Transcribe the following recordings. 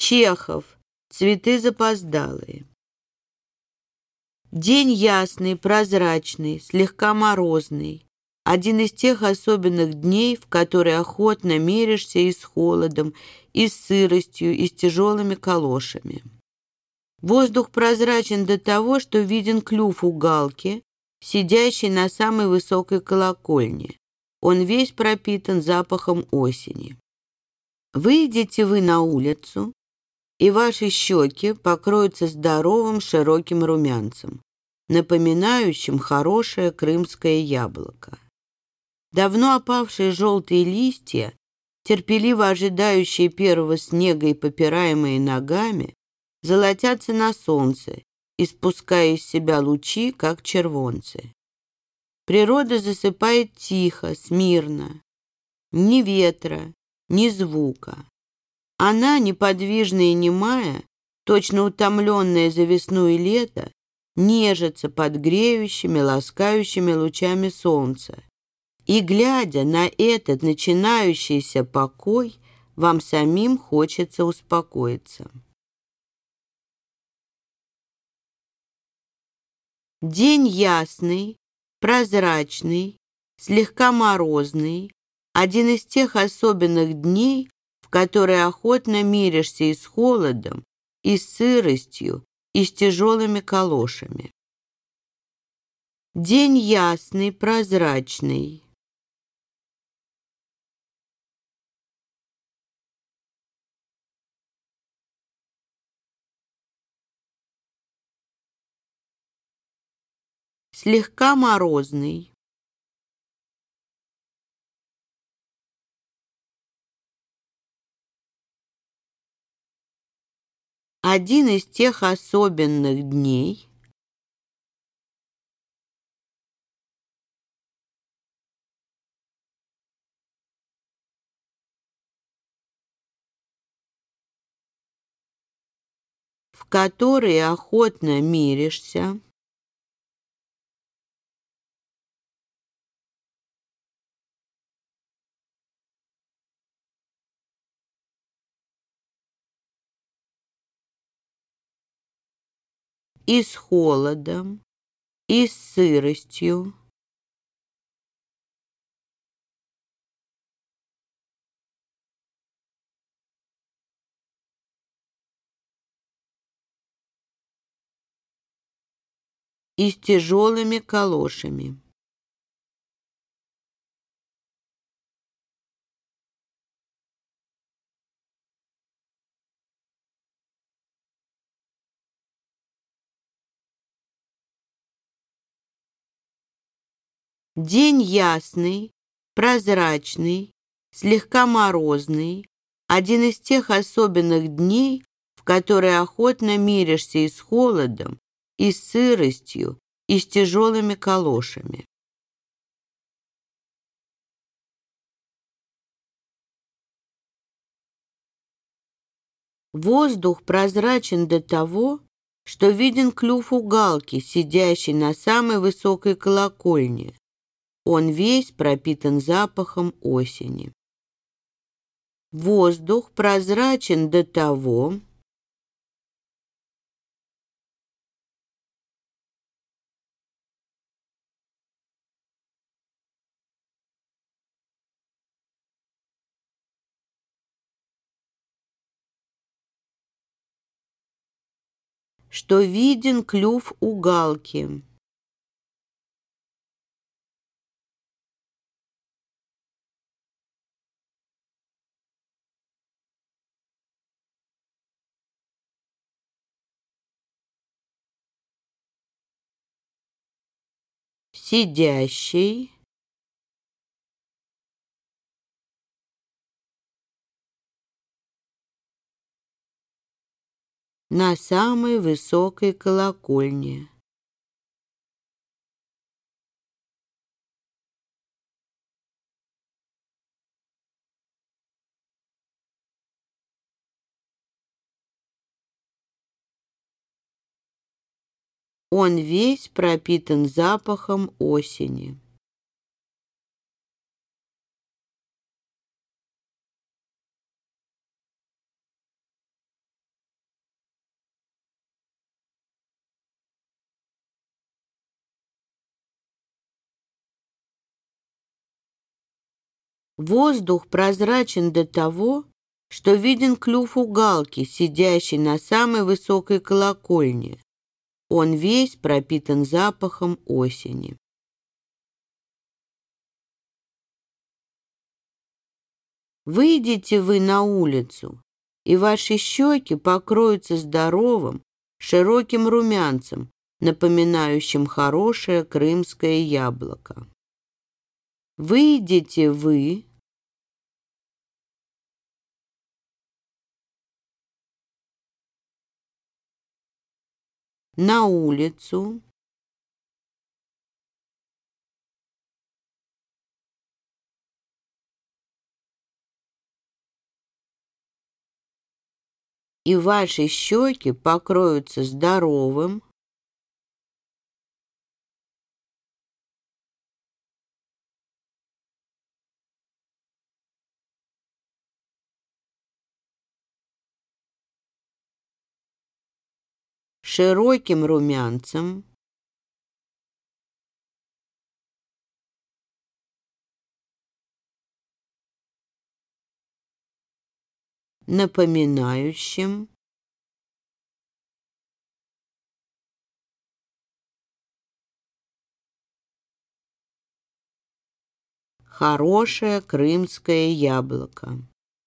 Чехов. Цветы запоздалые. День ясный, прозрачный, слегка морозный. Один из тех особенных дней, в которые охотно миришься и с холодом, и с сыростью, и с тяжелыми калошами. Воздух прозрачен до того, что виден клюв у галки, сидящей на самой высокой колокольне. Он весь пропитан запахом осени. Выйдете вы на улицу, и ваши щеки покроются здоровым широким румянцем, напоминающим хорошее крымское яблоко. Давно опавшие желтые листья, терпеливо ожидающие первого снега и попираемые ногами, золотятся на солнце, испуская из себя лучи, как червонцы. Природа засыпает тихо, смирно, ни ветра, ни звука. Она, неподвижная и немая, точно утомленная за весну и лето, нежится под греющими, ласкающими лучами солнца. И, глядя на этот начинающийся покой, вам самим хочется успокоиться. День ясный, прозрачный, слегка морозный, один из тех особенных дней, в которые охотно миришься и с холодом, и с сыростью, и с тяжелыми калошами. День ясный, прозрачный. Слегка морозный. Один из тех особенных дней, в которые охотно миришься, и с холодом, и с сыростью, и с тяжелыми калошами. День ясный, прозрачный, слегка морозный, один из тех особенных дней, в которые охотно миришься и с холодом, и с сыростью, и с тяжелыми калошами. Воздух прозрачен до того, что виден клюв у галки, сидящей на самой высокой колокольне. Он весь пропитан запахом осени. Воздух прозрачен до того, что виден клюв у галки. Сидящий на самой высокой колокольне. Он весь пропитан запахом осени. Воздух прозрачен до того, что виден клюв у галки, сидящей на самой высокой колокольне. Он весь пропитан запахом осени. Выйдете вы на улицу, и ваши щеки покроются здоровым, широким румянцем, напоминающим хорошее крымское яблоко. Выйдете вы на улицу, и ваши щеки покроются здоровым, широким румянцем, напоминающим хорошее крымское яблоко.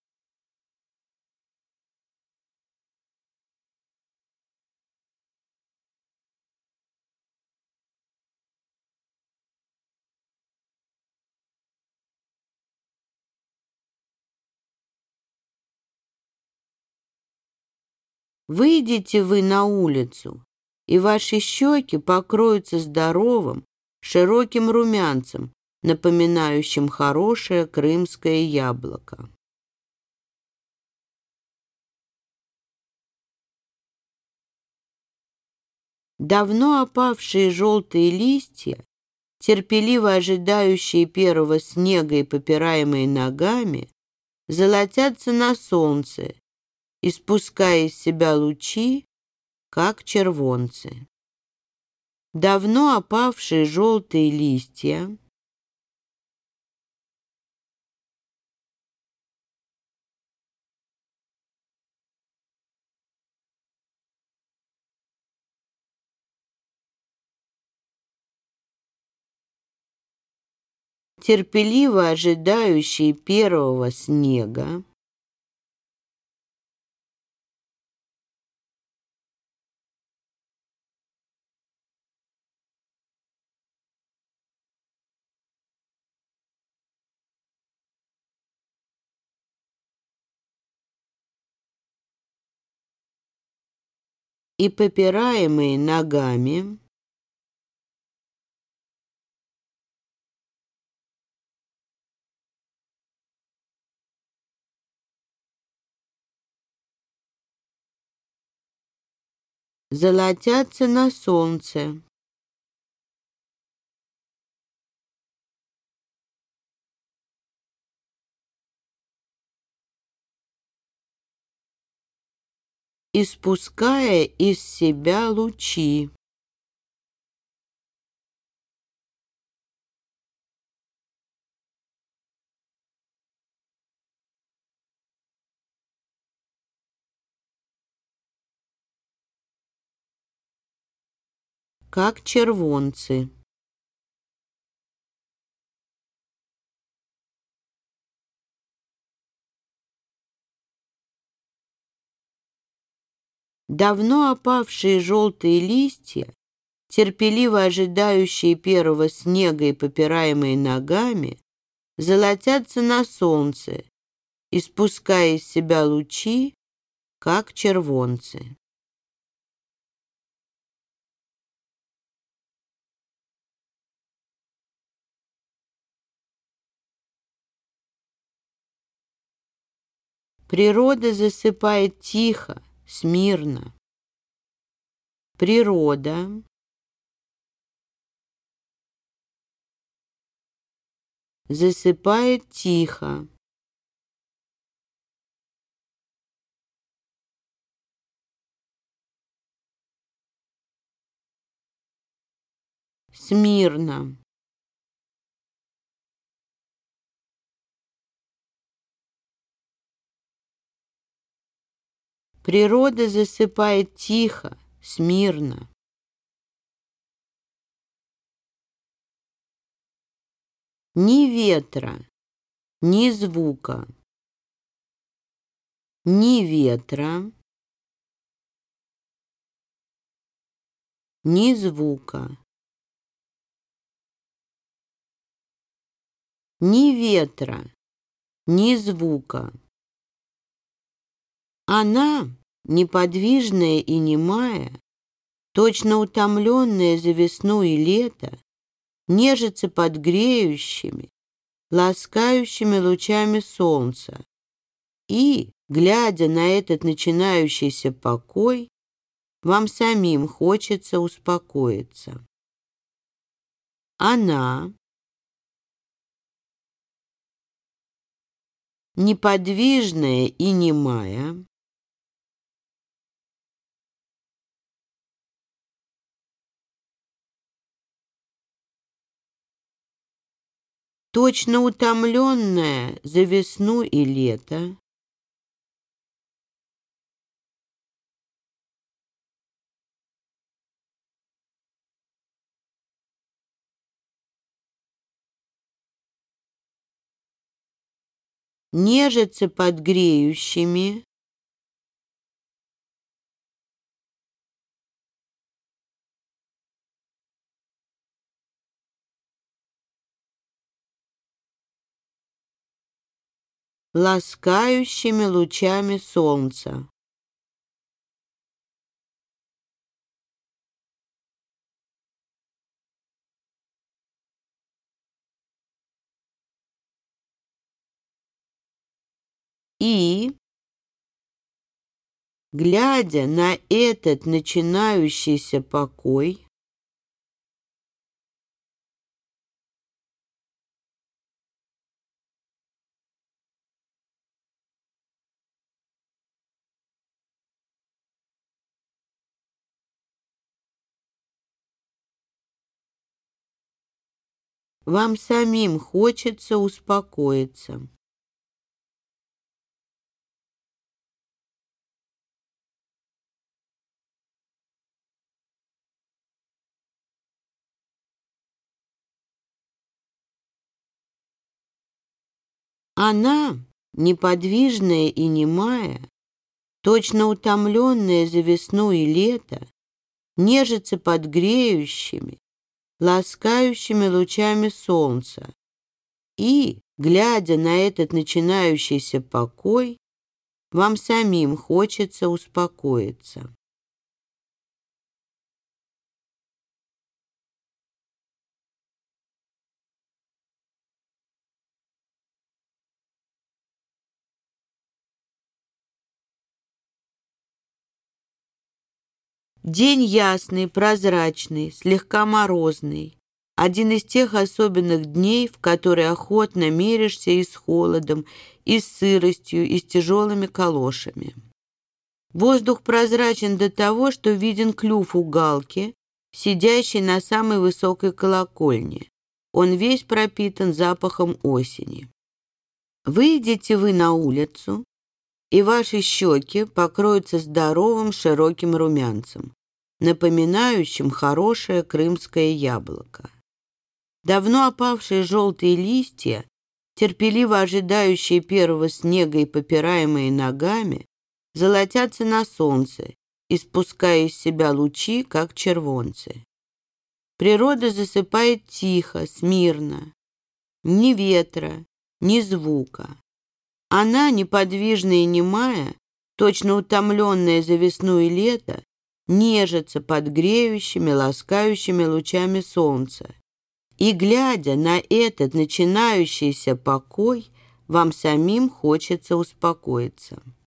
Выйдете вы на улицу, и ваши щеки покроются здоровым, широким румянцем, напоминающим хорошее крымское яблоко. Давно опавшие желтые листья, терпеливо ожидающие первого снега и попираемые ногами, золотятся на солнце, испуская из себя лучи, как червонцы. Давно опавшие желтые листья терпеливо ожидающие первого снега, и попираемые ногами, золотятся на солнце, испуская из себя лучи, как червонцы. Давно опавшие желтые листья, терпеливо ожидающие первого снега и попираемые ногами, золотятся на солнце, испуская из себя лучи, как червонцы. Природа засыпает тихо, смирно. Природа засыпает тихо, смирно. Природа засыпает тихо, смирно. Ни ветра, ни звука. Ни ветра, ни звука. Ни ветра, ни звука. Она, неподвижная и немая, точно утомленная за весну и лето, нежится под греющими, ласкающими лучами солнца. И, глядя на этот начинающийся покой, вам самим хочется успокоиться. Она, неподвижная и немая, точно утомленная за весну и лето, нежится под греющими, ласкающими лучами солнца. И, глядя на этот начинающийся покой, вам самим хочется успокоиться. Она, неподвижная и немая, точно утомленная за весну и лето, нежится под греющими, ласкающими лучами солнца. И, глядя на этот начинающийся покой, вам самим хочется успокоиться. День ясный, прозрачный, слегка морозный. Один из тех особенных дней, в которые охотно миришься и с холодом, и с сыростью, и с тяжелыми калошами. Воздух прозрачен до того, что виден клюв у галки, сидящей на самой высокой колокольне. Он весь пропитан запахом осени. Выйдете вы на улицу, и ваши щеки покроются здоровым широким румянцем, напоминающим хорошее крымское яблоко. Давно опавшие желтые листья, терпеливо ожидающие первого снега и попираемые ногами, золотятся на солнце, испуская из себя лучи, как червонцы. Природа засыпает тихо, смирно. Ни ветра, ни звука. Она, неподвижная и немая, точно утомленная за весну и лето, нежится под греющими, ласкающими лучами солнца. И, глядя на этот начинающийся покой, вам самим хочется успокоиться.